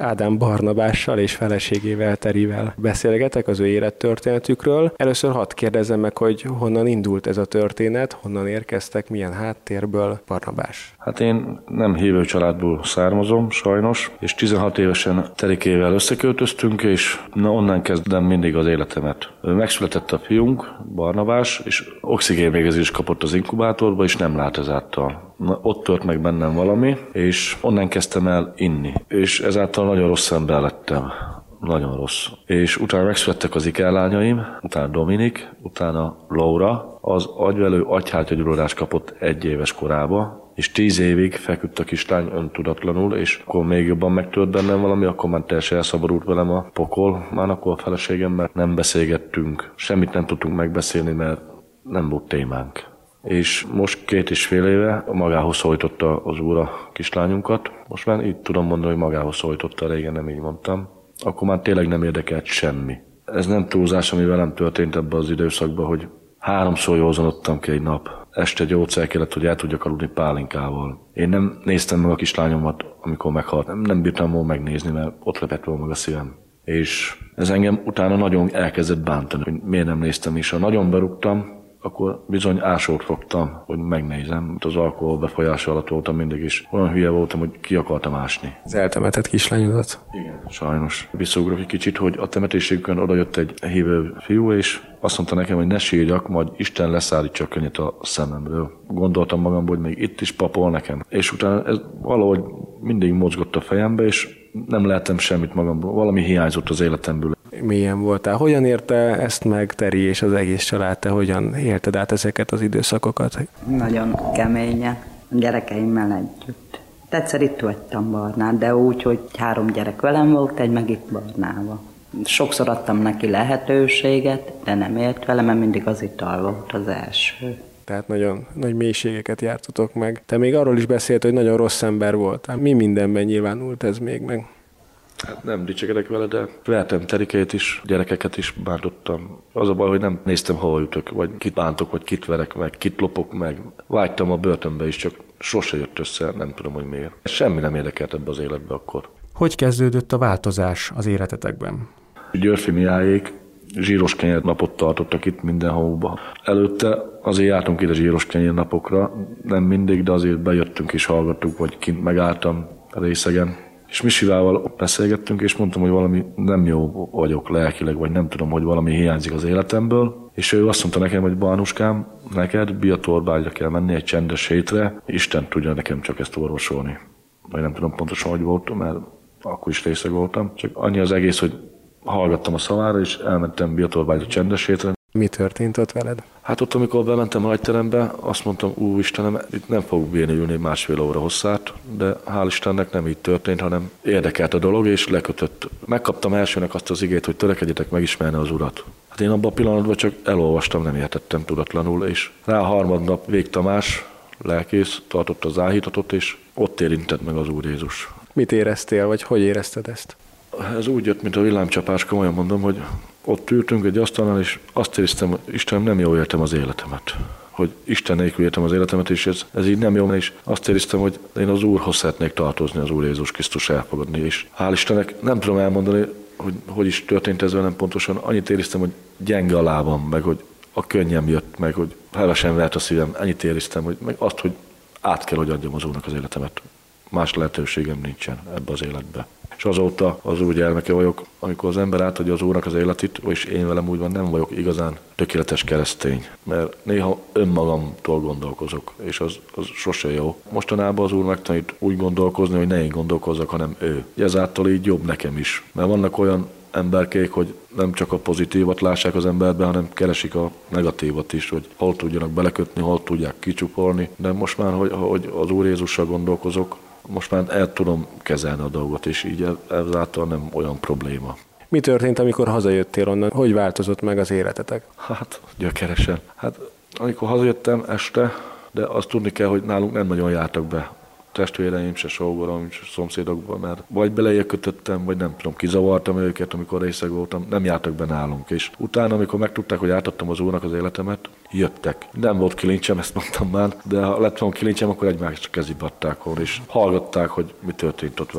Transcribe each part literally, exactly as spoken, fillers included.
Ádám Barnabással és feleségével, Terivel beszélgetek az ő élettörténetükről. Először hadd kérdezzem meg, hogy honnan indult ez a történet, honnan érkeztek, milyen háttérből. Barnabás. Hát én nem hívő családból származom, sajnos, és tizenhat évesen Terikével összeköltöztünk, és na, onnan kezdem mindig az életemet. Megszületett a fiunk, Barnabás, és oxigénmégezést kapott az inkubátorba, és nem lát ezáltal. Na, ott tört meg bennem valami, és onnan kezdtem el inni. És ezáltal nagyon rossz ember lettem. Nagyon rossz. És utána megszülettek az ikellányaim, utána Dominik, utána Laura. Az agyvelő agyhártyagyulladást kapott egy éves korába, és tíz évig feküdt a kislány öntudatlanul, és akkor még jobban megtört bennem valami, akkor már teljesen elszabadult velem a pokol. Már akkor a feleségemmel nem beszélgettünk, semmit nem tudtunk megbeszélni, mert nem volt témánk. És most két és fél éve magához szólította az úr a kislányunkat. Most már így tudom mondani, hogy magához szólította, régen nem így mondtam. Akkor már tényleg nem érdekelt semmi. Ez nem túlzás, ami velem történt ebben az időszakban, hogy háromszor józanodtam ki egy nap. Este gyógyszer kellett, hogy el tudjak aludni pálinkával. Én nem néztem meg a kislányomat, amikor meghalt. Nem, nem bírtam volna megnézni, mert ott lepett volna meg a szívem. És ez engem utána nagyon elkezdett bántani, hogy miért nem néztem, és ha nagyon berúgtam, akkor bizony ásót fogtam, hogy megnézem. Az alkohol befolyása alatt voltam mindig is. Olyan hülye voltam, hogy ki akartam ásni. Az eltemetett kislányodat? Igen, sajnos. Visszaugrok egy kicsit, hogy a temetésükön odajött egy hívő fiú, és azt mondta nekem, hogy ne sírjak, majd Isten leszállítsa a könnyet a szememről. Gondoltam magamból, hogy még itt is papol nekem. És utána ez valahogy mindig mozgott a fejembe, és nem lehetem semmit magamból. Valami hiányzott az életemből. Milyen voltál? Hogyan érte ezt meg Teri és az egész család? Te hogyan élted át ezeket az időszakokat? Nagyon keményen, a gyerekeimmel együtt. Egyszer itt vagytam Barnán, de úgy, hogy három gyerek velem volt, egy meg itt Barnával. Sokszor adtam neki lehetőséget, de nem ért vele, mert mindig az ital volt az első. Tehát nagyon nagy mélységeket jártatok meg. Te még arról is beszélt, hogy nagyon rossz ember voltál. Mi mindenben nyilvánult ez még meg? Hát nem dicsekedek vele, de vertem Terikét is, gyerekeket is bántottam. Az a baj, hogy nem néztem, hova jutok, vagy kit bántok, vagy kit verek meg, kit lopok meg. Vágytam a börtönbe is, csak sose jött össze, nem tudom, hogy miért. Semmi nem érdekelt ebbe az életbe akkor. Hogy kezdődött a változás az életetekben? Györfi Mihályék zsíros kenyér napot tartottak itt mindenhova. Előtte azért jártunk ide zsíros kenyér napokra, nem mindig, de azért bejöttünk és hallgattuk, vagy kint megálltam részegen. És Misivával beszélgettünk, és mondtam, hogy valami nem jó vagyok lelkileg, vagy nem tudom, hogy valami hiányzik az életemből. És ő azt mondta nekem, hogy Barnuskám, neked Biatorbágyra kell menni egy csendes hétre, Isten tudja nekem csak ezt orvosolni. Vagy nem tudom pontosan, hogy voltam, mert akkor is részeg voltam. Csak annyi az egész, hogy hallgattam a szavára, és elmentem Biatorbágyra csendes hétre. Mi történt ott veled? Hát ott, amikor bementem a nagyterembe, azt mondtam, ú, Istenem, itt nem fogok bírni ülni másfél óra hosszát, de hál' Istennek nem így történt, hanem érdekelt a dolog, és lekötött. Megkaptam elsőnek azt az igét, hogy törekedjetek megismerni az Urat. Hát én abban a pillanatban csak elolvastam, nem értettem tudatlanul, és rá a harmadnap Vég Tamás, lelkész, tartott az áhítatot, és ott érintett meg az Úr Jézus. Mit éreztél, vagy hogy érezted ezt? Ez úgy jött, mint a villámcsapás, komolyan mondom, hogy ott ültünk egy asztalnál, és azt éreztem, hogy Istenem, nem jól éltem az életemet. Hogy Isten nélkül éltem az életemet, és ez, ez így nem jó, és azt éreztem, hogy én az Úrhoz szeretnék tartozni, az Úr Jézus Krisztus elfogadni, és hál' Istennek nem tudom elmondani, hogy hogy is történt ez velem pontosan, annyit éreztem, hogy gyenge a lábam, meg hogy a könnyem jött, meg hogy hevesen vert a szívem, ennyit éreztem, hogy meg azt, hogy át kell, hogy adjam az Úrnak az életemet. Más lehetőségem nincsen ebbe az életbe. És azóta az Úr gyermeke vagyok, amikor az ember átadja az Úrnak az életét, és én velem úgy van, nem vagyok igazán tökéletes keresztény, mert néha önmagamtól gondolkozok, és az, az sose jó. Mostanában az Úr megtanít úgy gondolkozni, hogy ne én gondolkozzak, hanem ő. Ezáltal így jobb nekem is, mert vannak olyan emberkék, hogy nem csak a pozitívat lássák az emberben, hanem keresik a negatívat is, hogy hol tudjanak belekötni, hol tudják kicsupolni, de most már, hogy, hogy az Úr Jézussal gondolkozok, most már el tudom kezelni a dolgot, és így ezáltal nem olyan probléma. Mi történt, amikor hazajöttél onnan? Hogy változott meg az életetek? Hát, gyökeresen. Hát, amikor hazajöttem este, de azt tudni kell, hogy nálunk nem nagyon jártak be testvéreim, se sógorom, se szomszédokban, mert vagy belejökötöttem, vagy nem tudom, kizavartam őket, amikor részeg voltam, nem jártak be nálunk. És utána, amikor megtudták, hogy átadtam az Úrnak az életemet, jöttek. Nem volt kilincsem, ezt mondtam már, de ha lett volna kilincsem, akkor egymást kezébe adták volna, és hallgatták, hogy mi történt ott velem.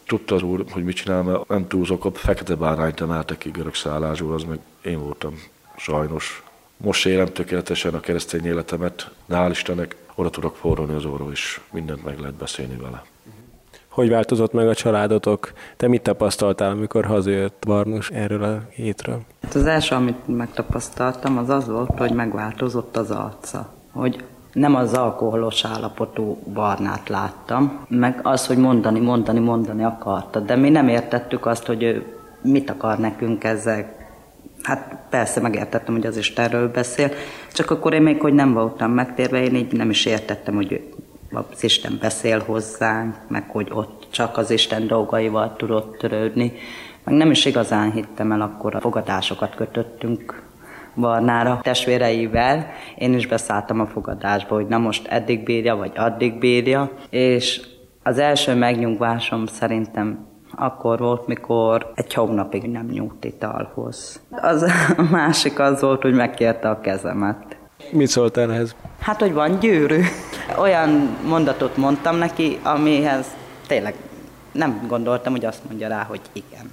Tudta az úr, hogy mit csinál, mert nem túlzok, a fekete bárányt emelte ki görög szállásból, az meg én voltam, sajnos. Most élem tökéletesen a keresztény életemet, de hál' Istennek oda tudok fordulni az orról, és mindent meg lehet beszélni vele. Hogy változott meg a családotok? Te mit tapasztaltál, amikor hazajött Barnus erről a hétről? Hát az első, amit megtapasztaltam, az az volt, hogy megváltozott az arca. Hogy nem az alkoholos állapotú Barnát láttam, meg az, hogy mondani, mondani, mondani akarta. De mi nem értettük azt, hogy ő mit akar nekünk ezzel. Hát persze megértettem, hogy az Istenről beszél, csak akkor én még, hogy nem voltam megtérve, én így nem is értettem, hogy az Isten beszél hozzánk, meg hogy ott csak az Isten dolgaival tudott törődni. Meg nem is igazán hittem el, akkor a fogadásokat kötöttünk Barnára testvéreivel. Én is beszálltam a fogadásba, hogy na most eddig bírja, vagy addig bírja. És az első megnyugvásom szerintem akkor volt, mikor egy hónapig nem nyújt italhoz. Az, a másik az volt, hogy megkérte a kezemet. Mit szóltál ehhez? Hát, hogy van gyűrű. Olyan mondatot mondtam neki, amihez tényleg nem gondoltam, hogy azt mondja rá, hogy igen.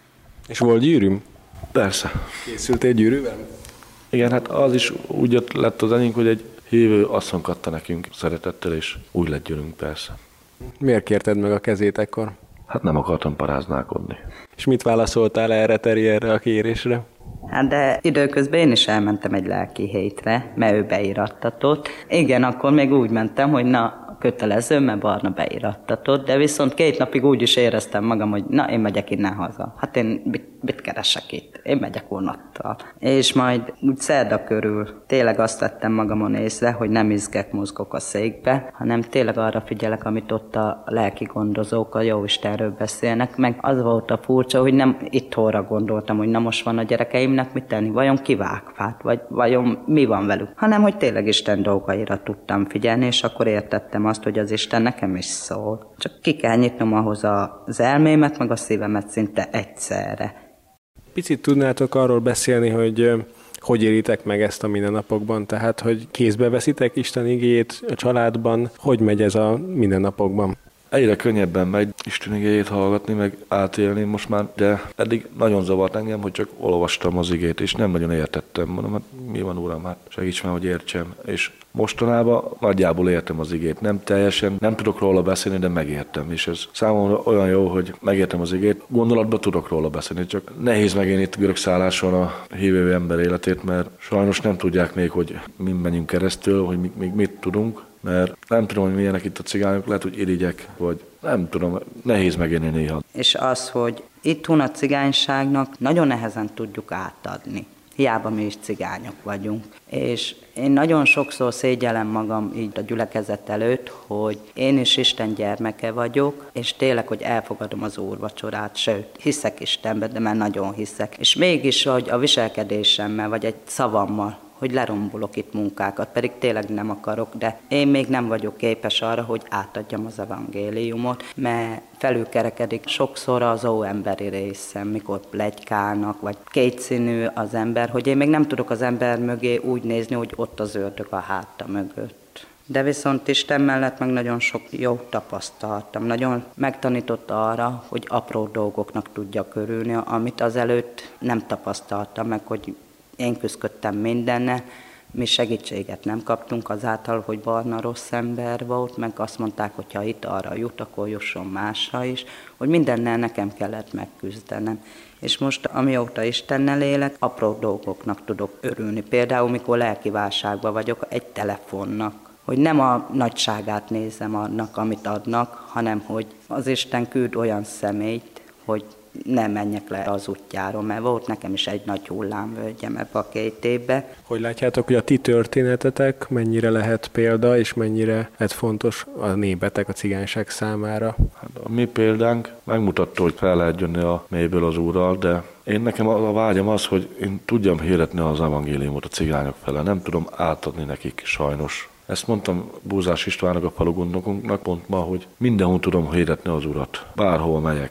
És volt gyűrűm? Persze. Készültél gyűrűvel? Igen, hát az is úgy lett az enyénk, hogy egy hívő asszony adta nekünk szeretettel, és úgy lett gyűrűnk, persze. Miért kérted meg a kezét ekkor? Hát nem akartam paráználkodni. És mit válaszoltál erre, Teri, erre a kérésre? Hát de időközben én is elmentem egy lelki hétre, mert ő beirattatott. Igen, akkor még úgy mentem, hogy na, kötelező, mert Barna beirattatott, de viszont két napig úgy is éreztem magam, hogy na, én megyek innen haza. Hát én mit, mit keresek itt? Én megyek vonattal. És majd úgy szerda körül tényleg azt vettem magamon észre, hogy nem izgek, mozgok a székbe, hanem tényleg arra figyelek, amit ott a lelki gondozók a Jóistenről beszélnek, meg az volt a furcsa, hogy nem itthonra gondoltam, hogy na most van a gyerekeimnek mit tenni, vajon kivág fát, vagy vajon mi van velük, hanem hogy tényleg Isten dolgaira tudtam figyelni, és akkor értettem azt, hogy az Isten nekem is szól. Csak ki kell nyitnom ahhoz az elmémet, meg a szívemet szinte egyszerre. Picit tudnátok arról beszélni, hogy hogy élitek meg ezt a mindennapokban, tehát hogy kézbe veszitek Isten igéjét a családban, hogy megy ez a mindennapokban? Egyre könnyebben megy Isten igéjét hallgatni, meg átélni most már, de eddig nagyon zavart engem, hogy csak olvastam az igét, és nem nagyon értettem. Mondom, hát mi van, uram, hát segíts már, hogy értsem. És mostanában nagyjából értem az igét. Nem teljesen, nem tudok róla beszélni, de megértem. És ez számomra olyan jó, hogy megértem az igét. Gondolatban tudok róla beszélni, csak nehéz megélni itt görög szálláson a hívő ember életét, mert sajnos nem tudják még, hogy mi menjünk keresztül, hogy még mit tudunk. Mert nem tudom, hogy milyenek itt a cigányok, lehet, hogy irigyek, vagy nem tudom, nehéz megélni néha. És az, hogy itthon a cigányságnak nagyon nehezen tudjuk átadni. Hiába mi is cigányok vagyunk. És én nagyon sokszor szégyellem magam így a gyülekezet előtt, hogy én is Isten gyermeke vagyok, és tényleg, hogy elfogadom az úrvacsorát, sőt, hiszek Istenbe, de már nagyon hiszek. És mégis, hogy a viselkedésemmel, vagy egy szavammal, hogy lerombolok itt munkákat, pedig tényleg nem akarok, de én még nem vagyok képes arra, hogy átadjam az evangéliumot, mert felülkerekedik sokszor az óemberi részem, mikor pletykálnak, vagy kétszínű az ember, hogy én még nem tudok az ember mögé úgy nézni, hogy ott az ördög a háta mögött. De viszont Isten mellett meg nagyon sok jó tapasztaltam. Nagyon megtanított arra, hogy apró dolgoknak tudjak örülni, amit azelőtt nem tapasztaltam meg, hogy én küzdöttem mindennel, mi segítséget nem kaptunk azáltal, hogy Barna rossz ember volt, meg azt mondták, hogy ha itt arra jut, akkor jusson másra is, hogy mindennel nekem kellett megküzdenem. És most, amióta Istennel élek, apró dolgoknak tudok örülni. Például, mikor lelki válságban vagyok, egy telefonnak, hogy nem a nagyságát nézem annak, amit adnak, hanem hogy az Isten küld olyan személyt, hogy nem menjek le az útjáról, mert volt nekem is egy nagy hullámvölgyem ebbe a két évbe. Hogy látjátok, hogy a ti történetetek mennyire lehet példa, és mennyire lehet fontos a népetek, a cigányság számára? Hát a mi példánk megmutatta, hogy fel lehet jönni a mélyből az Úrral, de én nekem a vágyam az, hogy én tudjam hirdetni az evangéliumot a cigányok fele. Nem tudom átadni nekik sajnos. Ezt mondtam Búzás Istvánnak, a falugondokunknak pont ma, hogy mindenhol tudom hirdetni az Urat. Bárhol megyek.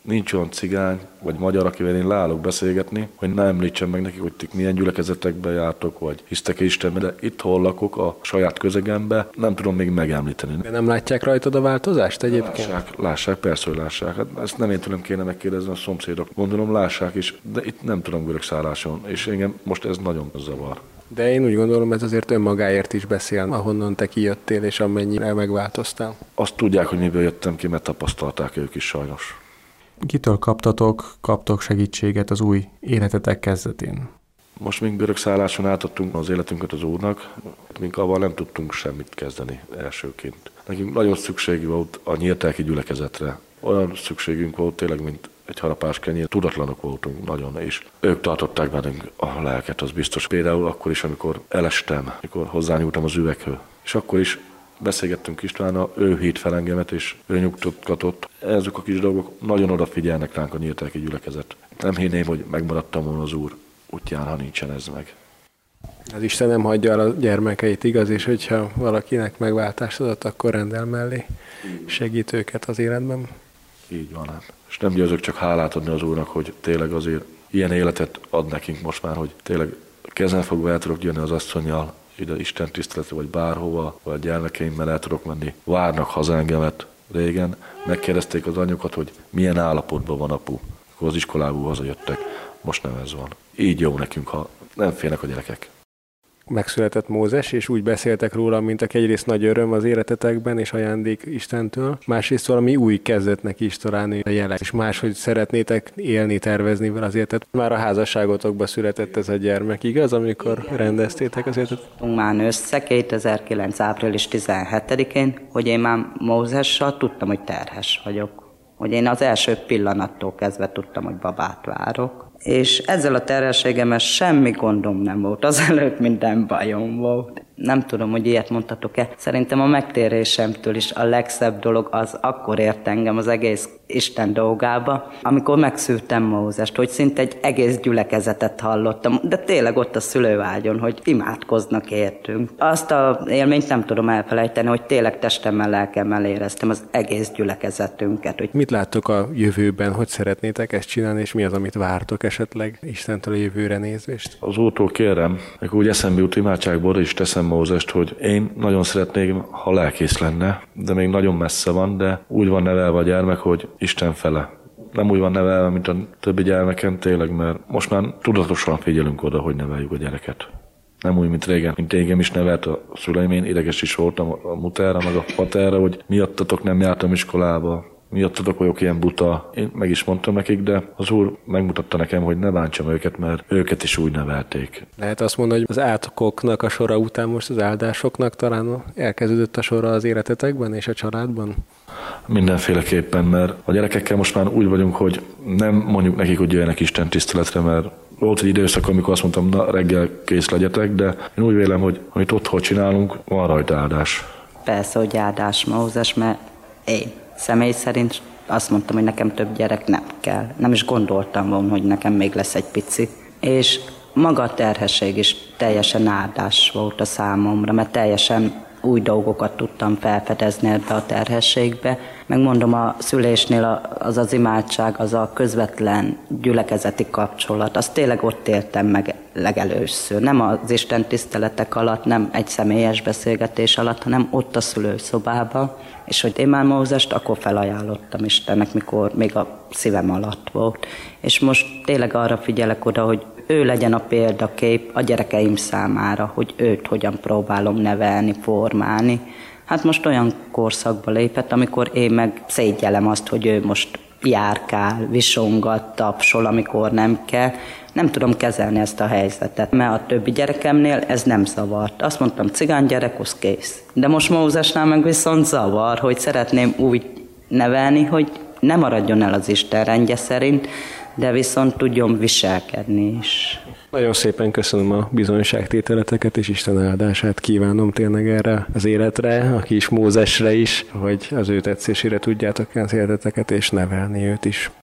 nincs olyan cigány vagy magyar, akivel én leállok beszélgetni, hogy ne említsem meg nekik, hogy ti milyen gyülekezetekbe jártok, vagy hisztek Istenbe, de itt hol lakok a saját közegembe, nem tudom még megemlíteni. De nem látják rajtad a változást egyébként? Lássák, lássák, persze, hogy lássák. Hát ezt nem én tudom kéne megkérdezni a szomszédok. Gondolom, lássák is, de itt nem tudom görögszálláson, és engem most ez nagyon zavar. De én úgy gondolom, ez azért önmagáért is beszél, ahonnan te kijöttél, és amennyire megváltoztál. Azt tudják, hogy miből jöttem ki, mert tapasztalták ők is sajnos. Kitől kaptatok, kaptok segítséget az új életetek kezdetén? Most még görögszálláson átadtunk az életünket az Úrnak, mink avval nem tudtunk semmit kezdeni elsőként. Nekünk nagyon szükség volt a nyíltelki gyülekezetre. Olyan szükségünk volt tényleg, mint egy harapás kenyér, tudatlanok voltunk nagyon, és ők tartották bennünk a lelket, az biztos. Például akkor is, amikor elestem, amikor hozzányúltam az üveghöz, és akkor is beszélgettünk Istvánnal, ő hívt fel engemet, és ő nyugtatott. Ezek a kis dolgok nagyon odafigyelnek ránk a nyíltelki gyülekezet. Nem hinném, hogy megmaradtam volna az Úr útján, ha nincsen ez meg. Az Isten nem hagyja el a gyermekeit, igaz, és hogyha valakinek megváltást adott, akkor rendel mellé, segít őket az életben. Így van. Hát. És nem győzök csak hálát adni az Úrnak, hogy tényleg azért ilyen életet ad nekünk most már, hogy tényleg kezen fogva el tudok jönni az asszonnyal, ide Isten tiszteletre, vagy bárhova, vagy a gyermekeimmel el tudok menni. Várnak haza engemet. Régen megkérdezték az anyukat, hogy milyen állapotban van apu, akkor az iskolából hazajöttek. Most nem ez van. Így jó nekünk, ha nem félnek a gyerekek. Megszületett Mózes, és úgy beszéltek róla, mint aki egyrészt nagy öröm az életetekben, és ajándék Istentől, másrészt valami új kezdetnek is talán a jele, és máshogy szeretnétek élni, tervezni vele az életet. Már a házasságotokba született ez a gyermek, igaz, amikor igen, rendeztétek az életet? Már össze kétezer-kilenc. április tizenhetedikén, hogy én már Mózessal tudtam, hogy terhes vagyok. Hogy én az első pillanattól kezdve tudtam, hogy babát várok. És ezzel a terhességemmel semmi gondom nem volt, azelőtt minden bajom volt. Nem tudom, hogy ilyet mondhatok-e. Szerintem a megtérésemtől is a legszebb dolog az akkor ért engem az egész Isten dolgába, amikor megszültem Mózest, hogy szinte egy egész gyülekezetet hallottam, de tényleg ott a szülővágyon, hogy imádkoznak értünk. Azt az élményt nem tudom elfelejteni, hogy tényleg testemmel, lelkemmel éreztem az egész gyülekezetünket. Hogy... Mit láttok a jövőben, hogy szeretnétek ezt csinálni, és mi az, amit vártok esetleg Istentől a jövőre nézvést? Az Úrtól kérem, meg úgy eszembe jut imádságból is teszem Mózest, hogy én nagyon szeretnék, ha lelkész lenne, de még nagyon messze van, de úgy van nevelve a gyermek, hogy Isten fele. Nem úgy van nevelve, mint a többi gyermekem tényleg, mert most már tudatosan figyelünk oda, hogy neveljük a gyereket. Nem úgy, mint régen, mint régen is nevelt a szüleim, én ideges is voltam a mutára, meg a paterra, hogy miattatok nem jártam iskolába, miattatok vagyok ilyen buta. Én meg is mondtam nekik, de az Úr megmutatta nekem, hogy ne bántsam őket, mert őket is úgy nevelték. Lehet azt mondani, hogy az átokoknak a sora után most az áldásoknak talán elkezdődött a sora az életetekben és a családban? Mindenféleképpen, mert a gyerekekkel most már úgy vagyunk, hogy nem mondjuk nekik, hogy jöjjenek Isten tiszteletre, mert volt egy időszak, amikor azt mondtam, na reggel kész legyetek, de én úgy vélem, hogy amit otthon csinálunk, van rajta áldás. Persze, hogy áldás Mózes, mert én személy szerint azt mondtam, hogy nekem több gyerek nem kell. Nem is gondoltam volna, hogy nekem még lesz egy pici. És maga a terhesség is teljesen áldás volt a számomra, mert teljesen új dolgokat tudtam felfedezni ebbe a terhességbe. Megmondom, a szülésnél az az imádság, az a közvetlen gyülekezeti kapcsolat, azt tényleg ott éltem meg legelőször. Nem az Isten tiszteletek alatt, nem egy személyes beszélgetés alatt, hanem ott a szülőszobában. És hogy én már Mózest akkor felajánlottam Istennek, mikor még a szívem alatt volt. És most tényleg arra figyelek oda, hogy ő legyen a példakép a gyerekeim számára, hogy őt hogyan próbálom nevelni, formálni. Hát most olyan korszakba lépett, amikor én meg szégyellem azt, hogy ő most járkál, visongat, tapsol, amikor nem kell. Nem tudom kezelni ezt a helyzetet, mert a többi gyerekemnél ez nem zavart. Azt mondtam, cigány gyerek, az kész. De most Mózesnál meg viszont zavar, hogy szeretném úgy nevelni, hogy ne maradjon el az Isten rendje szerint, de viszont tudjon viselkedni is. Nagyon szépen köszönöm a bizonyságtételeteket, és Isten áldását kívánom tényleg erre az életre, a kis Mózesre is, hogy az ő tetszésére tudjátok az életeteket, és nevelni őt is.